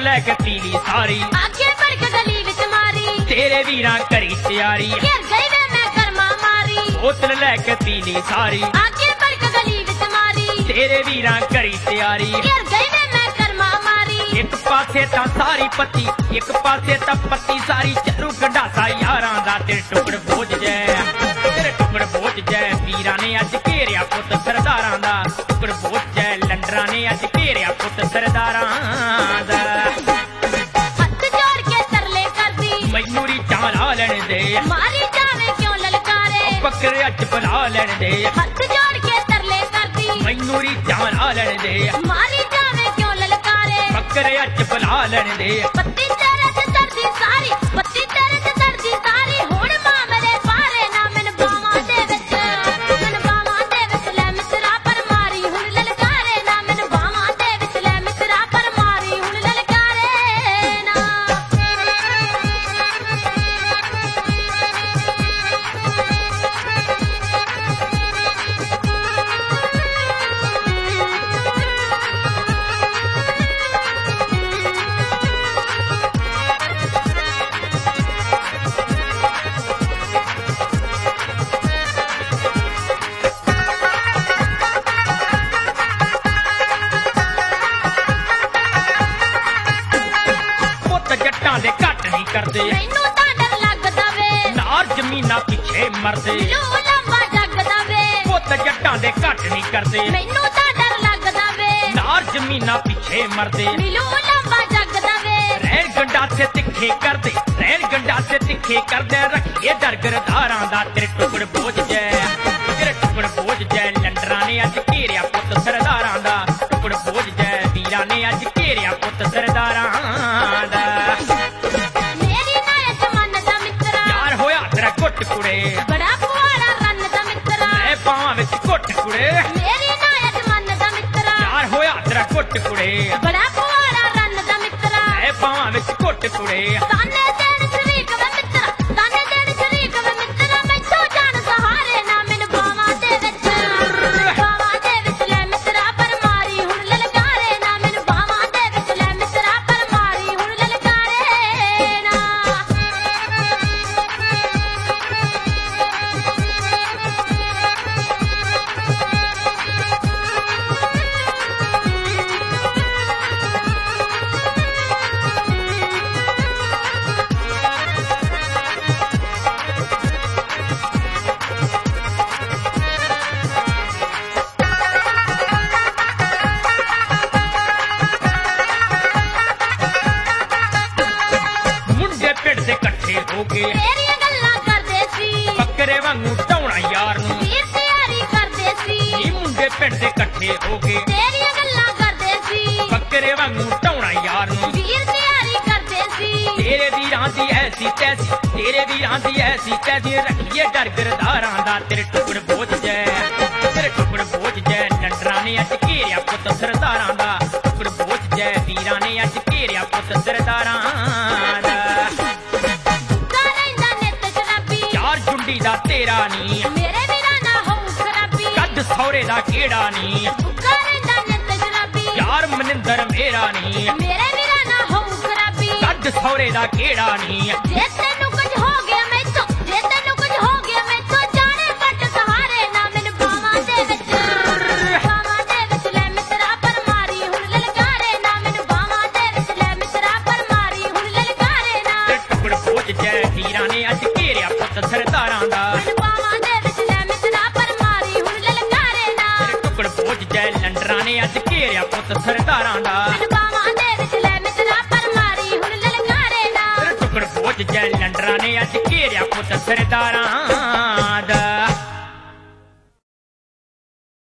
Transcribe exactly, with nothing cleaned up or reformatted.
लैके पीली सारी आगे बढ़ के गली विच मारी तेरे वीरां करी तैयारी घेर गई वे मैं कर्मा मारी बोतल लैके पीली सारी आगे बढ़ के गली विच मारी तेरे वीरां करी तैयारी घेर गई वे मैं कर्मा मारी एक पासे तां सारी पत्ती एक पासे तां पत्ती सारी चलू गंडासा यारां दा ते टुकड़ बोझ जै तेरे टुकड़ बोझ जै वीरां ने अज घेरिया पुੱਤ सरदारां दा टुकड़ बोझ जै लंडरां ने अज घेरिया पुੱਤ सरदारां दा हथ जोड़ के तरले करदी मैनू रीचां ला लैण दे मारी जावे क्यों ललकारे बकरे अज बुला लैण दे हथ जोड़ के तरले करदी मैनू रीचां ला लैण दे मारी जावे क्यों ललकारे बकरे अज बुला लैण दे पत्ती तेरे ते सरदी सारी पत्ती तेरे ते सरदी सारी हुण मामले पारे ना मैन बावां दे विच मैन बावां दे विच ले मित्रा पर मारी हुण ललकारे ना मैन बावां दे विच ले मित्रा पर मारी हुण ललकारे ना ਪੁੱਤ ਜੱਟਾਂ ਦੇ ਘੱਟ ਨਹੀਂ ਕਰਦੇ ਮੈਨੂੰ ਤਾਂ ਡਰ ਲੱਗਦਾ ਵੇ ਨਾਰ ਜ਼ਮੀਨਾਂ ਪਿੱਛੇ ਮਰਦੇ ਲੂ ਲੰਬਾ ਜਗਦਾ ਵੇ ਪੁੱਤ ਜੱਟਾਂ ਦੇ ਘੱਟ ਨਹੀਂ ਕਰਦੇ ਮੈਨੂੰ ਤਾਂ ਡਰ ਲੱਗਦਾ ਵੇ ਨਾਰ ਜ਼ਮੀਨਾਂ ਪਿੱਛੇ ਮਰਦੇ ਮਿਲੂ ਲੰਬਾ ਜਗਦਾ ਵੇ ਰਹਿਣ ਗੰਡਾਸੇ ਤਿੱਖੇ ਕਰਦੇ ਰਹਿਣ ਗੰਡਾਸੇ ਤਿੱਖੇ ਕਰਦੇ ਰੱਖੀਏ ਡਰ ਗਰਦਾਰਾਂ ਦਾ ਤੇਰੇ ਟੁਕੜ ਬੋਝ ਜੈ ਤੇਰੇ ਟੁਕੜ ਬੋਝ ਜੈ ਲੰਡਰਾਂ ਨੇ ਅੱਜ ਘੇਰਿਆ ਪੁੱਤ ਸਰਦਾਰਾਂ ਦਾ ਟੁਕੜ ਬੋਝ ਜੈ ਵੀਰਾਂ ਨੇ ਅੱਜ ਘੇਰਿਆ ਪੁੱਤ ਸਰਦਾਰਾਂ ਦਾ ਮੇਰੀ ਨਾਇਤ ਮਨ ਦਾ ਮਿੱਤਰਾ ਯਾਰ ਹੋਇਆ ਤੇਰਾ ਘੁੱਟ ਕੁੜੇ ਬੜਾ ਪੁਆੜਾ ਰੰਨ ਦਾ ਮਿੱਤਰਾ ਐ ਬਾਹਾਂ ਵਿੱਚ ਘੁੱਟ ਕੁੜੇ ਮੇਰੀ ਨਾਇਤ ਮਨ ਦਾ ਮਿੱਤਰਾ ਯਾਰ ਹੋਇਆ ਤੇਰਾ ਘੁੱਟ ਕੁੜੇ ਬੜਾ ਪੁਆੜਾ ਰੰਨ ਦਾ ਮਿੱਤਰਾ ਐ ਬਾਹਾਂ ਵਿੱਚ ਘੁੱਟ ਕੁੜੇ ਤਾਨੇ ਦੇਣ ਸ਼ਰੀਕ ਵੇ ਮਿੱਤਰਾ ਤਾਨੇ ਦੇਣ ਸ਼ਰੀਕ ਵੇ ਮਿੱਤਰਾ ਮੈਥੋਂ ਜਾਣ ਸਹਾਰੇ ਨਾ ਮੈਨ ਬਾਵਾਂ ਦੇ ਵਿੱਚ ਬਾਵਾਂ ਦੇ ਵਿੱਚ ਲੈ ਮਿੱਤਰਾ ਪਰ ਮਾਰੀ ਹੁਣ ਲਲਕਾਰੇ ਨਾ ਮੈਨ ਬਾਵਾਂ ਦੇ ਵਿੱਚ ਲੈ ਮਿੱਤਰਾ ਪਰ ਮਾਰੀ ਹੁਣ ਲਲਕਾਰੇ ਨਾ ਮੁੰਡੇ ਪਿੰਡ ਦੇ ਇਕੱਠੇ ਹੋ ਕੇ ਤੇਰੀਆਂ ਗੱਲਾਂ ਕਰਦੇ ਸੀ ਬੱਕਰੇ ਵਾਂਗੂ ਢਾਉਣਾ ਯਾਰ ਨੂੰ ਵੀਰ ਤਿਆਰੀ ਕਰਦੇ ਸੀ ਇਹ ਮੁੰਡੇ ਪਿੰਡ ਦੇ ਇਕੱਠੇ ਹੋ ਕੇ ਤੇਰੀਆਂ ਗੱਲਾਂ ਕਰਦੇ ਸੀ ਬੱਕਰੇ ਵਾਂਗੂ ਢਾਉਣਾ ਯਾਰ ਨੂੰ ਵੀਰ ਤਿਆਰੀ ਕਰਦੇ ਸੀ ਤੇਰੇ ਵੀਰਾਂ ਦੀ ਐਸੀ ਤੈਸੀ ਤੇਰੇ ਵੀਰਾਂ ਦੀ ਐਸੀ ਤੈਸੀ ਰੱਖੀਏ ਡਰ ਗਰਦਾਰਾਂ ਦਾ ਤੇਰੇ ਟੁਕੜ ਬੋਝ ਜੈ ਤੇਰੇ ਟੁਕੜ ਬੋਝ ਜੈ ਲੰਡਰਾਂ ਨੇ ਅੱਜ ਘੇਰਿਆ ਪੁੱਤ ਸਰਦਾਰਾਂ ਦਾ ਟੁਕੜ ਬੋਝ ਜੈ ਵੀਰਾਂ ਨੇ ਅੱਜ ਘੇਰਿਆ ਪੁੱਤ ਸਰਦਾਰਾਂ ਦਾ ਬੁੱਕਾ ਰਹਿੰਦਾ ਨਿੱਤ ਸ਼ਰਾਬੀ ਯਾਰ ਜੁੰਡੀ ਦਾ ਤੇਰਾ ਨੀ ਮੇਰੇ ਵੀਰਾਂ ਨਾ ਹੋਊ ਖਰਾਬੀ ਕੱਦ ਸੌਰੇ ਦਾ ਕਿਹੜਾ ਨੀ ਬੁੱਕਾ ਰਹਿੰਦਾ ਨਿੱਤ ਸ਼ਰਾਬੀ ਯਾਰ ਮਨਿੰਦਰ ਮੇਰਾ ਨੀ ਮੇਰੇ ਵੀਰਾਂ ਨਾ ਹੋਊ ਖਰਾਬੀ ਕੱਦ ਸੌਰੇ ਦਾ ਕਿਹੜਾ ਨੀ ਜੇ ਤੈਨੂੰ ਕੁਝ ਹੋ ਗਿਆ ਮੈਥੋਂ ਜੇ ਤੈਨੂੰ ਕੁਝ ਹੋ ਗਿਆ ਮੈਥੋਂ ਜਾਣੇ ਪੱਟ ਸਹਾਰੇ ਨਾ ਮੈਨ ਬਾਵਾਂ ਦੇ ਵਿੱਚ ਬਾਵਾਂ ਦੇ ਵਿੱਚ ਲੈ ਮਿੱਤਰਾ ਪਰ ਮਾਰੀ ਹੁਣ ਲਲਕਾਰੇ ਨਾ ਮੈਨ ਬਾਵਾਂ ਦੇ ਵਿੱਚ ਲੈ ਮਿੱਤਰਾ ਪਰ ਮਾਰੀ ਹੁਣ ਲਲਕਾਰੇ ਨਾ ਤੇ ਟੁਕੜ ਬੋਝ ਜੈ ਵੀਰਾਂ ਨੇ ਅੱਜ ਘੇਰਿਆ ਪੁੱਤ ਸਰਦਾਰਾਂ ਦਾ ਮੈਨ ਬਾਵਾਂ ਦੇ ਵਿੱਚ ਲੈ ਮਿੱਤਰਾ ਪਰ ਮਾਰੀ ਹੁਣ ਲਲਕਾਰੇ ਨਾ ਤੇ ਟੁਕੜ ਬੋਝ ਜੈ ਲੰਡਰਾਂ ਨੇ ਅੱਜ ਘੇਰਿਆ ਪੁੱਤ ਸਰਦਾਰਾਂ ਦਾ ਮੈਨ ਬਾਵਾਂ ਦੇ ਵਿੱਚ ਲੈ ਮਿੱਤਰਾ ਪਰ ਮਾਰੀ ਹੁਣ ਲਲਕਾਰੇ ਨਾ ਤੇ ਟੁਕੜ ਬੋਝ ਜੈ ਲੰਡਰਾਂ ਨੇ ਅੱਜ ਘੇਰਿਆ ਪੁੱਤ ਸਰਦਾਰਾਂ